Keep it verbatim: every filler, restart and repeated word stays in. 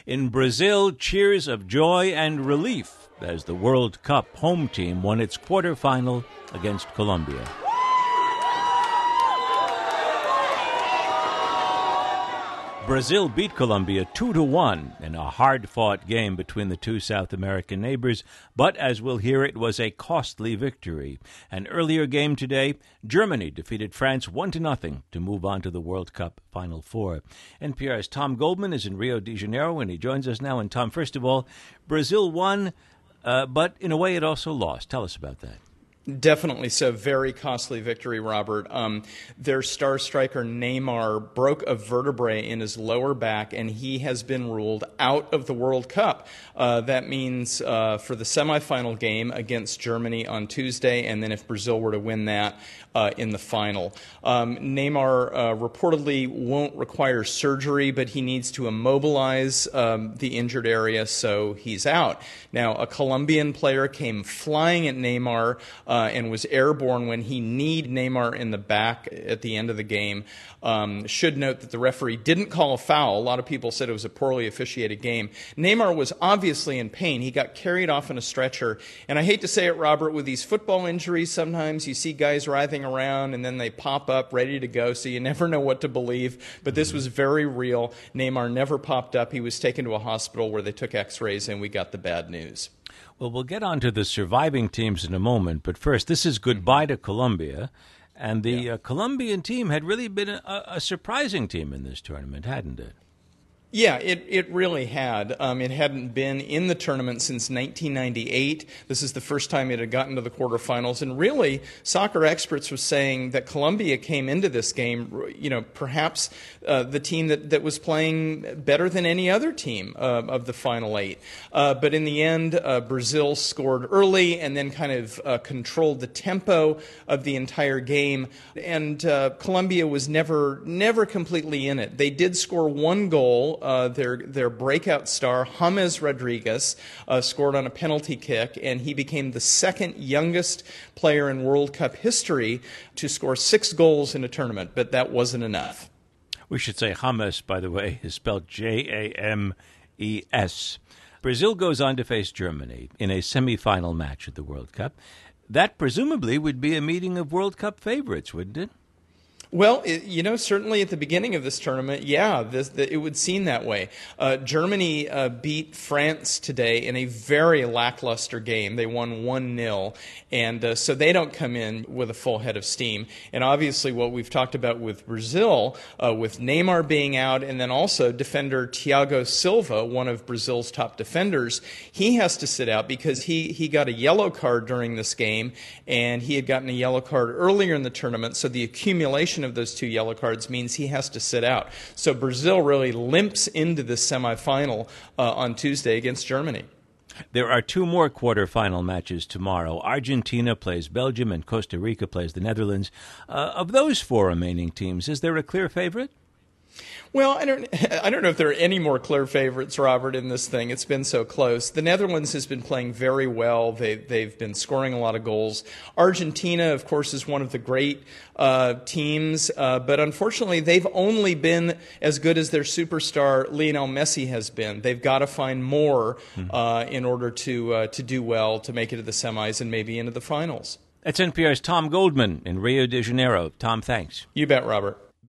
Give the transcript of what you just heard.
In Brazil, cheers of joy and relief as the World Cup home team won its quarterfinal against Colombia. Brazil beat Colombia two to one in a hard-fought game between the two South American neighbors, but as we'll hear, it was a costly victory. An earlier game today, Germany defeated France one to nothing to move on to the World Cup Final Four. N P R's Tom Goldman is in Rio de Janeiro, and he joins us now. And Tom, first of all, Brazil won, uh, but in a way it also lost. Tell us about that. Definitely so. Very costly victory, Robert. Um, their star striker Neymar broke a vertebrae in his lower back, and he has been ruled out of the World Cup. Uh, that means uh, for the semifinal game against Germany on Tuesday, and then if Brazil were to win that, uh, in the final. Um, Neymar uh, reportedly won't require surgery, but he needs to immobilize um, the injured area, so he's out. Now, a Colombian player came flying at Neymar uh, and was airborne when he kneed Neymar in the back at the end of the game. Um, should note that the referee didn't call a foul. A lot of people said it was a poorly officiated game. Neymar was obviously in pain. He got carried off in a stretcher. And I hate to say it, Robert, with these football injuries, sometimes you see guys writhing around and then they pop up ready to go, so you never know what to believe. But this was very real. Neymar never popped up. He was taken to a hospital where they took x-rays, and we got the bad news. Well, we'll get on to the surviving teams in a moment, but first, this is goodbye to Colombia. And the yeah. uh, Colombian team had really been a, a surprising team in this tournament, hadn't it? Yeah, it, it really had. Um, it hadn't been in the tournament since nineteen ninety-eight. This is the first time it had gotten to the quarterfinals. And really, soccer experts were saying that Colombia came into this game, you know, perhaps uh, the team that, that was playing better than any other team uh, of the final eight. Uh, but in the end, uh, Brazil scored early and then kind of uh, controlled the tempo of the entire game. And uh, Colombia was never, never completely in it. They did score one goal. Uh, their their breakout star, James Rodriguez, uh, scored on a penalty kick, and he became the second youngest player in World Cup history to score six goals in a tournament, but that wasn't enough. We should say James, by the way, is spelled J A M E S. Brazil goes on to face Germany in a semifinal match at the World Cup. That presumably would be a meeting of World Cup favorites, wouldn't it? Well, it, you know, certainly at the beginning of this tournament, yeah, this, the, it would seem that way. Uh, Germany uh, beat France today in a very lackluster game. They won one nil, and uh, so they don't come in with a full head of steam. And obviously what we've talked about with Brazil, uh, with Neymar being out, and then also defender Thiago Silva, one of Brazil's top defenders, he has to sit out because he, he got a yellow card during this game, and he had gotten a yellow card earlier in the tournament, so the accumulation of those two yellow cards means he has to sit out. So Brazil really limps into the semifinal uh, on Tuesday against Germany. There are two more quarterfinal matches tomorrow. Argentina plays Belgium and Costa Rica plays the Netherlands. Uh, of those four remaining teams, is there a clear favorite? Well, I don't I don't know if there are any more clear favorites, Robert, in this thing. It's been so close. The Netherlands has been playing very well. They, they've been scoring a lot of goals. Argentina, of course, is one of the great uh, teams, uh, but unfortunately they've only been as good as their superstar Lionel Messi has been. They've got to find more uh, in order to, uh, to do well, to make it to the semis and maybe into the finals. That's N P R's Tom Goldman in Rio de Janeiro. Tom, thanks. You bet, Robert.